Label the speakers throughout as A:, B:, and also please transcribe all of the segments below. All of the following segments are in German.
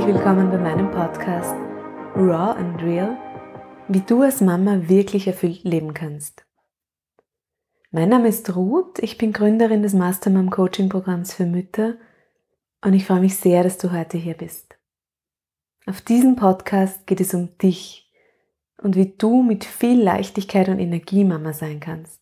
A: willkommen bei meinem Podcast Raw and Real, wie du als Mama wirklich erfüllt leben kannst. Mein Name ist Ruth, ich bin Gründerin des Mastermom Coaching Programms für Mütter und ich freue mich sehr, dass du heute hier bist. Auf diesem Podcast geht es um dich und wie du mit viel Leichtigkeit und Energie Mama sein kannst.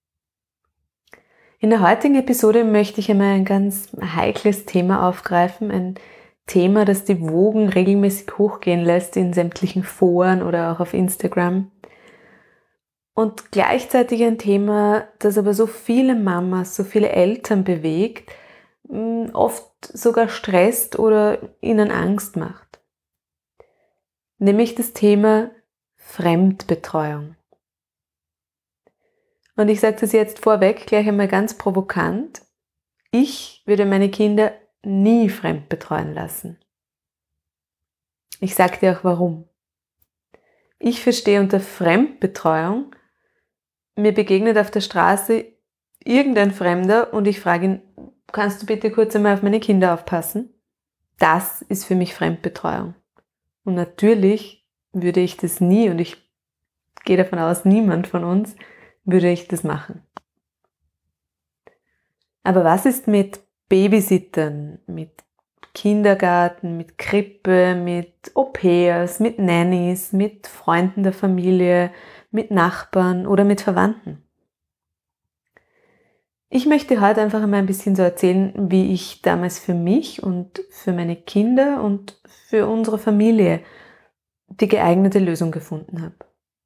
A: In der heutigen Episode möchte ich einmal ein ganz heikles Thema aufgreifen, ein Thema, das die Wogen regelmäßig hochgehen lässt in sämtlichen Foren oder auch auf Instagram. Und gleichzeitig ein Thema, das aber so viele Mamas, so viele Eltern bewegt, oft sogar stresst oder ihnen Angst macht. Nämlich das Thema Fremdbetreuung. Und ich sage das jetzt vorweg gleich einmal ganz provokant. Ich würde meine Kinder nie fremd betreuen lassen. Ich sage dir auch warum. Ich verstehe unter Fremdbetreuung, mir begegnet auf der Straße irgendein Fremder und ich frage ihn, kannst du bitte kurz einmal auf meine Kinder aufpassen? Das ist für mich Fremdbetreuung. Und natürlich würde ich das nie, und ich gehe davon aus, niemand von uns würde ich das machen. Aber was ist mit Babysittern, mit Kindergarten, mit Krippe, mit Au-pairs, mit Nannies, mit Freunden der Familie, mit Nachbarn oder mit Verwandten? Ich möchte heute einfach einmal ein bisschen so erzählen, wie ich damals für mich und für meine Kinder und für unsere Familie die geeignete Lösung gefunden habe.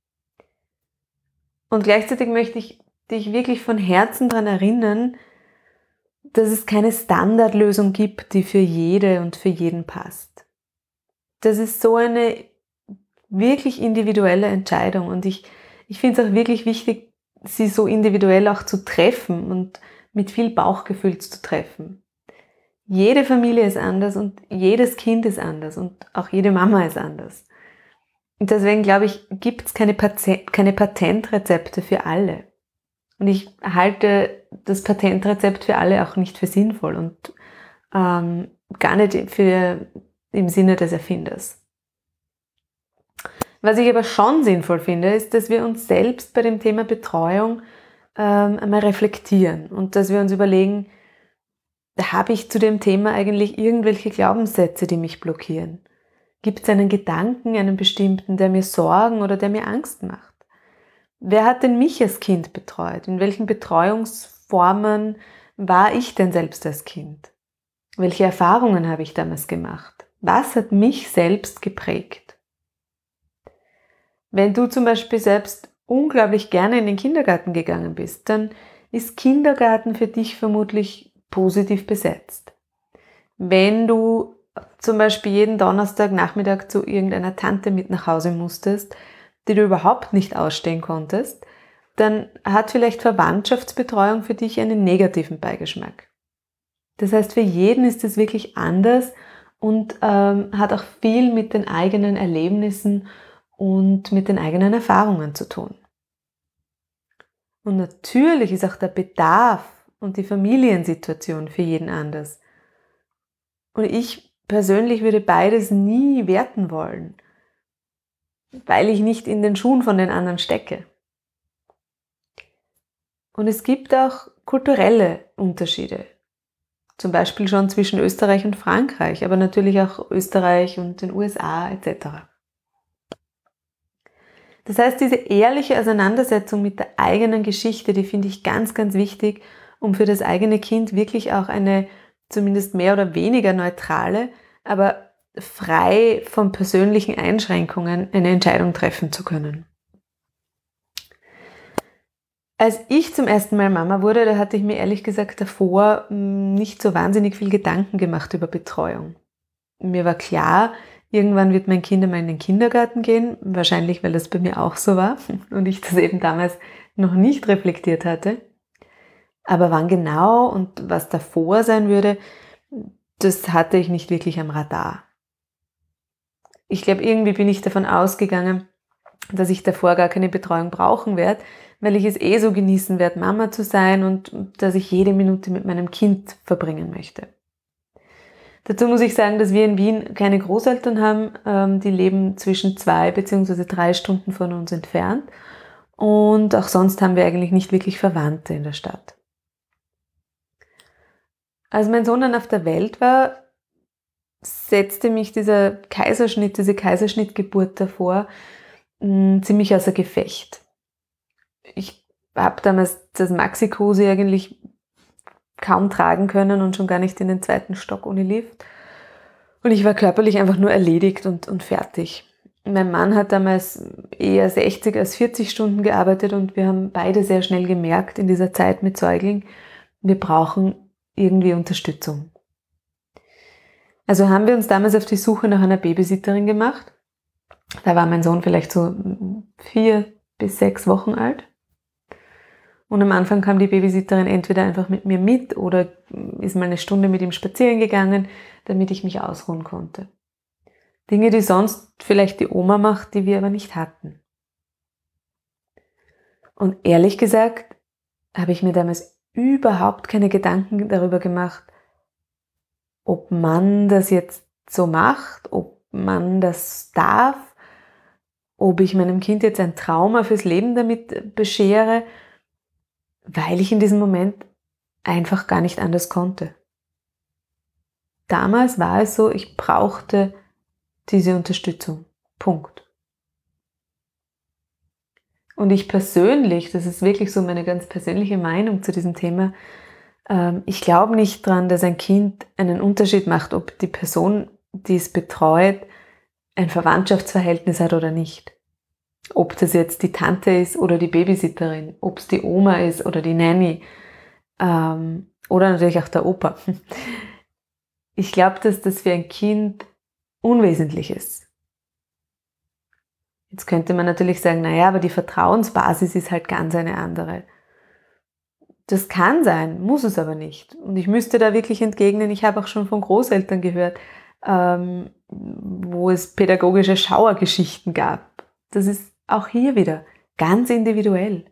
A: Und gleichzeitig möchte ich dich wirklich von Herzen daran erinnern, dass es keine Standardlösung gibt, die für jede und für jeden passt. Das ist so eine wirklich individuelle Entscheidung und ich finde es auch wirklich wichtig, sie so individuell auch zu treffen und mit viel Bauchgefühl zu treffen. Jede Familie ist anders und jedes Kind ist anders und auch jede Mama ist anders. Und deswegen glaube ich, gibt es keine Patentrezepte für alle. Und ich halte das Patentrezept für alle auch nicht für sinnvoll und gar nicht im Sinne des Erfinders. Was ich aber schon sinnvoll finde, ist, dass wir uns selbst bei dem Thema Betreuung einmal reflektieren und dass wir uns überlegen, habe ich zu dem Thema eigentlich irgendwelche Glaubenssätze, die mich blockieren? Gibt es einen Gedanken, einen bestimmten, der mir Sorgen oder der mir Angst macht? Wer hat denn mich als Kind betreut? In welchen Betreuungsformen war ich denn selbst als Kind? Welche Erfahrungen habe ich damals gemacht? Was hat mich selbst geprägt? Wenn du zum Beispiel selbst unglaublich gerne in den Kindergarten gegangen bist, dann ist Kindergarten für dich vermutlich positiv besetzt. Wenn du zum Beispiel jeden Donnerstagnachmittag zu irgendeiner Tante mit nach Hause musstest, die du überhaupt nicht ausstehen konntest, dann hat vielleicht Verwandtschaftsbetreuung für dich einen negativen Beigeschmack. Das heißt, für jeden ist es wirklich anders und hat auch viel mit den eigenen Erlebnissen und mit den eigenen Erfahrungen zu tun. Und natürlich ist auch der Bedarf und die Familiensituation für jeden anders. Und ich persönlich würde beides nie werten wollen, weil ich nicht in den Schuhen von den anderen stecke. Und es gibt auch kulturelle Unterschiede. Zum Beispiel schon zwischen Österreich und Frankreich, aber natürlich auch Österreich und den USA etc. Das heißt, diese ehrliche Auseinandersetzung mit der eigenen Geschichte, die finde ich ganz, ganz wichtig, um für das eigene Kind wirklich auch eine zumindest mehr oder weniger neutrale, aber frei von persönlichen Einschränkungen eine Entscheidung treffen zu können. Als ich zum ersten Mal Mama wurde, da hatte ich mir ehrlich gesagt davor nicht so wahnsinnig viel Gedanken gemacht über Betreuung. Mir war klar, irgendwann wird mein Kind einmal in den Kindergarten gehen, wahrscheinlich, weil das bei mir auch so war und ich das eben damals noch nicht reflektiert hatte. Aber wann genau und was davor sein würde, das hatte ich nicht wirklich am Radar. Ich glaube, irgendwie bin ich davon ausgegangen, dass ich davor gar keine Betreuung brauchen werde, weil ich es so genießen werde, Mama zu sein und dass ich jede Minute mit meinem Kind verbringen möchte. Dazu muss ich sagen, dass wir in Wien keine Großeltern haben. Die leben zwischen 2 bzw. 3 Stunden von uns entfernt. Und auch sonst haben wir eigentlich nicht wirklich Verwandte in der Stadt. Als mein Sohn dann auf der Welt war, setzte mich diese Kaiserschnittgeburt davor ziemlich außer Gefecht. Ich habe damals das Maxi-Cosi eigentlich kaum tragen können und schon gar nicht in den 2. Stock ohne Lift. Und ich war körperlich einfach nur erledigt und fertig. Mein Mann hat damals eher 60 als 40 Stunden gearbeitet und wir haben beide sehr schnell gemerkt in dieser Zeit mit Säugling, wir brauchen irgendwie Unterstützung. Also haben wir uns damals auf die Suche nach einer Babysitterin gemacht. Da war mein Sohn vielleicht so 4 bis 6 Wochen alt. Und am Anfang kam die Babysitterin entweder einfach mit mir mit oder ist mal eine Stunde mit ihm spazieren gegangen, damit ich mich ausruhen konnte. Dinge, die sonst vielleicht die Oma macht, die wir aber nicht hatten. Und ehrlich gesagt habe ich mir damals überhaupt keine Gedanken darüber gemacht, ob man das jetzt so macht, ob man das darf, ob ich meinem Kind jetzt ein Trauma fürs Leben damit beschere, weil ich in diesem Moment einfach gar nicht anders konnte. Damals war es so, ich brauchte diese Unterstützung. Punkt. Und ich persönlich, das ist wirklich so meine ganz persönliche Meinung zu diesem Thema, ich glaube nicht dran, dass ein Kind einen Unterschied macht, ob die Person, die es betreut, ein Verwandtschaftsverhältnis hat oder nicht. Ob das jetzt die Tante ist oder die Babysitterin, ob es die Oma ist oder die Nanny oder natürlich auch der Opa. Ich glaube, dass das für ein Kind unwesentlich ist. Jetzt könnte man natürlich sagen, naja, aber die Vertrauensbasis ist halt ganz eine andere. Das kann sein, muss es aber nicht. Und ich müsste da wirklich entgegnen, ich habe auch schon von Großeltern gehört, wo es pädagogische Schauergeschichten gab. Das ist auch hier wieder ganz individuell.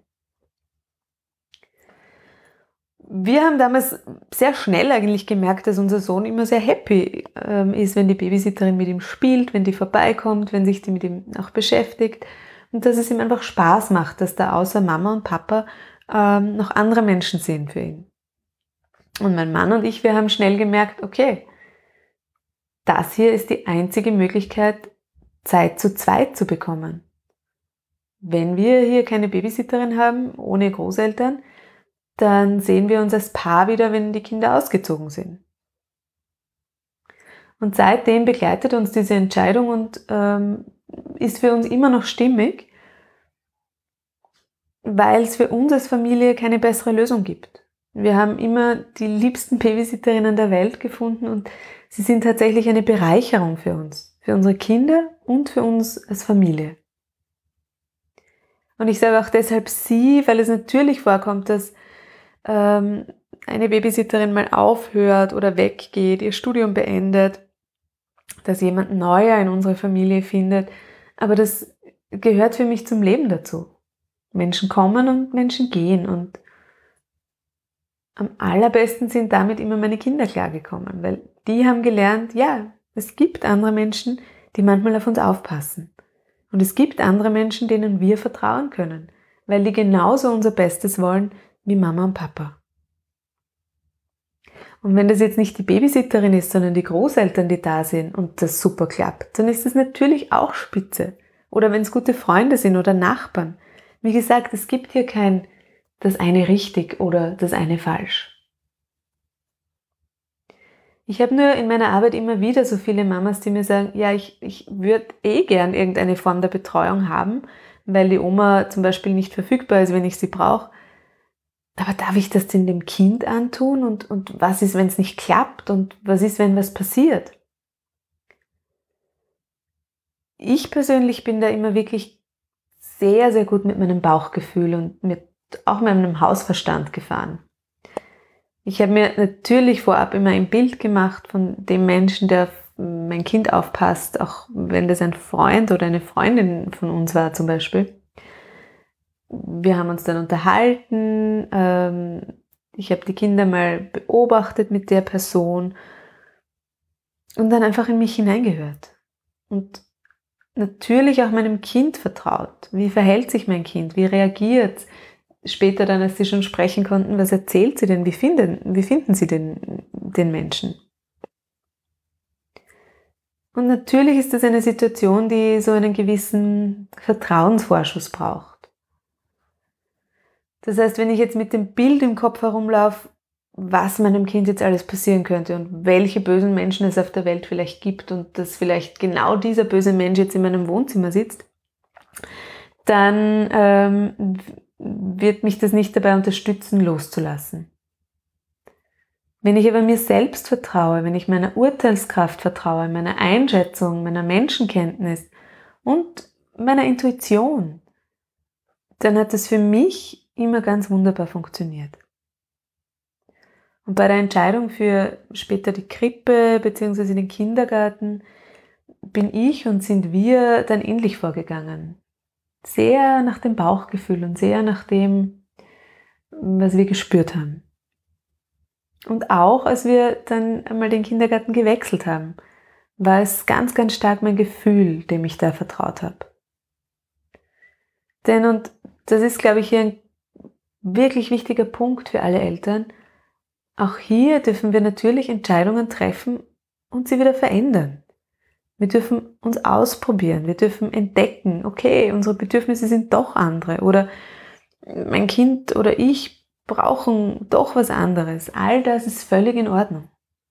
A: Wir haben damals sehr schnell eigentlich gemerkt, dass unser Sohn immer sehr happy ist, wenn die Babysitterin mit ihm spielt, wenn die vorbeikommt, wenn sich die mit ihm auch beschäftigt und dass es ihm einfach Spaß macht, dass da außer Mama und Papa noch andere Menschen sind für ihn. Und mein Mann und ich, wir haben schnell gemerkt, okay, das hier ist die einzige Möglichkeit, Zeit zu zweit zu bekommen. Wenn wir hier keine Babysitterin haben, ohne Großeltern, dann sehen wir uns als Paar wieder, wenn die Kinder ausgezogen sind. Und seitdem begleitet uns diese Entscheidung und ist für uns immer noch stimmig, weil es für uns als Familie keine bessere Lösung gibt. Wir haben immer die liebsten Babysitterinnen der Welt gefunden und sie sind tatsächlich eine Bereicherung für uns, für unsere Kinder und für uns als Familie. Und ich sage auch deshalb sie, weil es natürlich vorkommt, dass eine Babysitterin mal aufhört oder weggeht, ihr Studium beendet, dass jemand neuer in unsere Familie findet. Aber das gehört für mich zum Leben dazu. Menschen kommen und Menschen gehen und am allerbesten sind damit immer meine Kinder klargekommen, weil die haben gelernt, ja, es gibt andere Menschen, die manchmal auf uns aufpassen. Und es gibt andere Menschen, denen wir vertrauen können, weil die genauso unser Bestes wollen wie Mama und Papa. Und wenn das jetzt nicht die Babysitterin ist, sondern die Großeltern, die da sind und das super klappt, dann ist das natürlich auch spitze. Oder wenn es gute Freunde sind oder Nachbarn. Wie gesagt, es gibt hier kein das eine richtig oder das eine falsch. Ich habe nur in meiner Arbeit immer wieder so viele Mamas, die mir sagen, ja, ich würde gern irgendeine Form der Betreuung haben, weil die Oma zum Beispiel nicht verfügbar ist, wenn ich sie brauche. Aber darf ich das denn dem Kind antun? Und was ist, wenn es nicht klappt? Und was ist, wenn was passiert? Ich persönlich bin da immer wirklich sehr, sehr gut mit meinem Bauchgefühl und mit auch meinem Hausverstand gefahren. Ich habe mir natürlich vorab immer ein Bild gemacht von dem Menschen, der auf mein Kind aufpasst, auch wenn das ein Freund oder eine Freundin von uns war zum Beispiel. Wir haben uns dann unterhalten, ich habe die Kinder mal beobachtet mit der Person und dann einfach in mich hineingehört. Und natürlich auch meinem Kind vertraut. Wie verhält sich mein Kind? Wie reagiert? Später dann, als sie schon sprechen konnten, was erzählt sie denn? Wie finden sie den Menschen? Und natürlich ist das eine Situation, die so einen gewissen Vertrauensvorschuss braucht. Das heißt, wenn ich jetzt mit dem Bild im Kopf herumlaufe, was meinem Kind jetzt alles passieren könnte und welche bösen Menschen es auf der Welt vielleicht gibt und dass vielleicht genau dieser böse Mensch jetzt in meinem Wohnzimmer sitzt, dann wird mich das nicht dabei unterstützen, loszulassen. Wenn ich aber mir selbst vertraue, wenn ich meiner Urteilskraft vertraue, meiner Einschätzung, meiner Menschenkenntnis und meiner Intuition, dann hat es für mich immer ganz wunderbar funktioniert. Und bei der Entscheidung für später die Krippe bzw. den Kindergarten bin ich und sind wir dann ähnlich vorgegangen. Sehr nach dem Bauchgefühl und sehr nach dem, was wir gespürt haben. Und auch als wir dann einmal den Kindergarten gewechselt haben, war es ganz, ganz stark mein Gefühl, dem ich da vertraut habe. Denn, und das ist, glaube ich, hier ein wirklich wichtiger Punkt für alle Eltern, auch hier dürfen wir natürlich Entscheidungen treffen und sie wieder verändern. Wir dürfen uns ausprobieren, wir dürfen entdecken, okay, unsere Bedürfnisse sind doch andere oder mein Kind oder ich brauchen doch was anderes. All das ist völlig in Ordnung.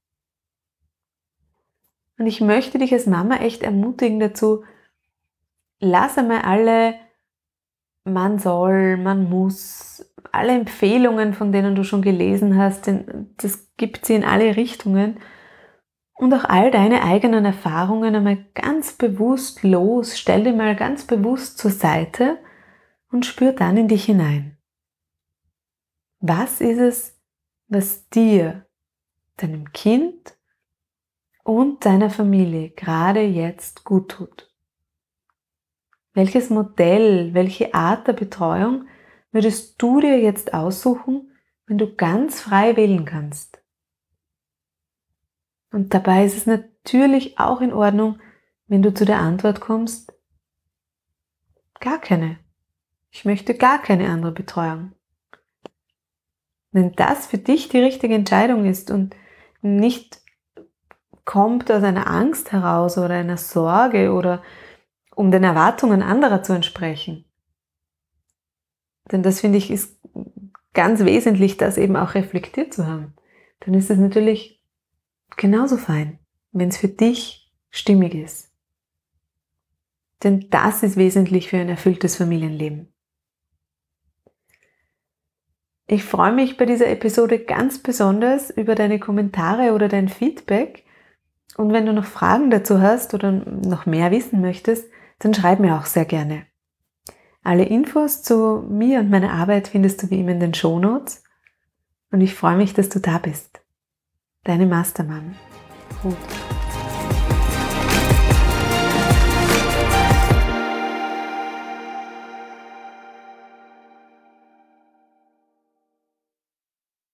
A: Und ich möchte dich als Mama echt ermutigen dazu, lass einmal alle man soll, man muss, alle Empfehlungen, von denen du schon gelesen hast, denn das gibt sie in alle Richtungen. Und auch all deine eigenen Erfahrungen einmal ganz bewusst los, stell die mal ganz bewusst zur Seite und spür dann in dich hinein. Was ist es, was dir, deinem Kind und deiner Familie gerade jetzt gut tut? Welches Modell, welche Art der Betreuung würdest du dir jetzt aussuchen, wenn du ganz frei wählen kannst? Und dabei ist es natürlich auch in Ordnung, wenn du zu der Antwort kommst, gar keine. Ich möchte gar keine andere Betreuung. Wenn das für dich die richtige Entscheidung ist und nicht kommt aus einer Angst heraus oder einer Sorge oder um den Erwartungen anderer zu entsprechen, denn das finde ich ist ganz wesentlich, das eben auch reflektiert zu haben, dann ist es natürlich genauso fein, wenn es für dich stimmig ist. Denn das ist wesentlich für ein erfülltes Familienleben. Ich freue mich bei dieser Episode ganz besonders über deine Kommentare oder dein Feedback. Und wenn du noch Fragen dazu hast oder noch mehr wissen möchtest, dann schreib mir auch sehr gerne. Alle Infos zu mir und meiner Arbeit findest du wie immer in den Shownotes. Und ich freue mich, dass du da bist. Deine Mastermom, Ruth.